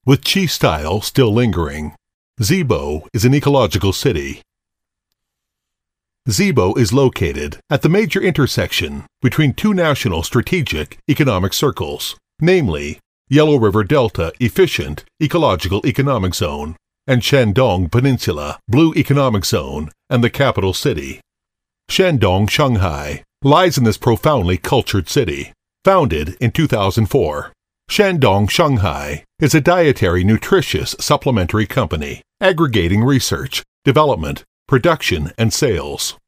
with Qi style still lingering. Zibo is an ecological city. Zibo is located at the major intersection between two national strategic economic circles, namely Yellow River Delta Efficient Ecological Economic Zone and Shandong Peninsula Blue Economic Zone and the capital city. Shandong, Shanghai, lies in this profoundly cultured city. Founded in 2004, Shandong, Shanghai is a dietary nutritious supplementary company aggregating research, development, production, and sales.